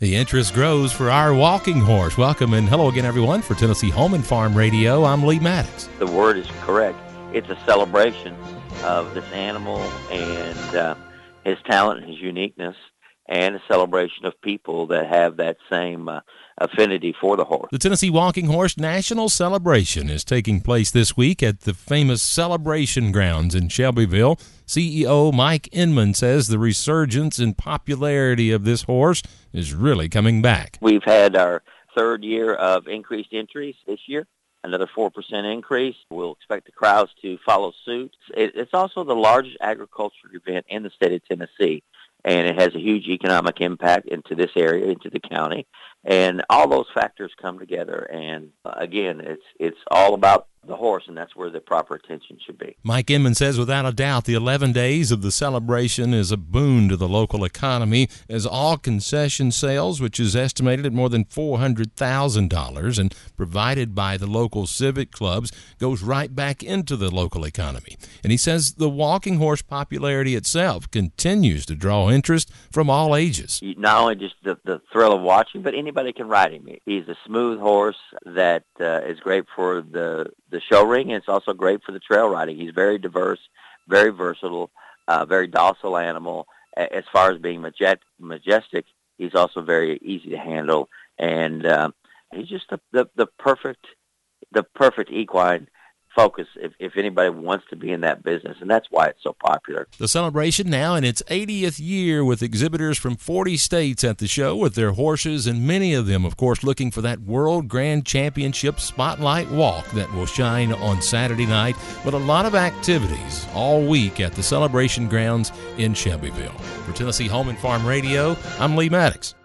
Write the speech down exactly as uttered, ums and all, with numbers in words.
The interest grows for our walking horse. Welcome and hello again, everyone, for Tennessee Home and Farm Radio. I'm Lee Maddox. The word is correct. It's a celebration of this animal and uh, his talent and his uniqueness, and a celebration of people that have that same uh, affinity for the horse. The Tennessee Walking Horse National Celebration is taking place this week at the famous Celebration Grounds in Shelbyville. C E O Mike Inman says the resurgence in popularity of this horse is really coming back. We've had our third year of increased entries this year, another four percent increase. We'll expect the crowds to follow suit. It's also the largest agricultural event in the state of Tennessee, and it has a huge economic impact into this area, into the county. And all those factors come together, and uh, again, it's it's all about the horse, and that's where the proper attention should be. Mike Inman says without a doubt the eleven days of the celebration is a boon to the local economy, as all concession sales, which is estimated at more than four hundred thousand dollars and provided by the local civic clubs, goes right back into the local economy. And he says the walking horse popularity itself continues to draw interest from all ages. Not only just the, the thrill of watching, but anybody can ride him. He's a smooth horse that uh, is great for the the show ring, and it's also great for the trail riding. He's very diverse, very versatile, uh, very docile animal. As far as being majet- majestic, he's also very easy to handle, and uh, he's just the, the the perfect the perfect equine focus if, if anybody wants to be in that business, and that's why it's so popular. The celebration now in its eightieth year, with exhibitors from forty states at the show with their horses, and many of them, of course, looking for that World Grand Championship Spotlight Walk that will shine on Saturday night, but a lot of activities all week at the Celebration Grounds in Shelbyville. For Tennessee Home and Farm Radio, I'm Lee Maddox.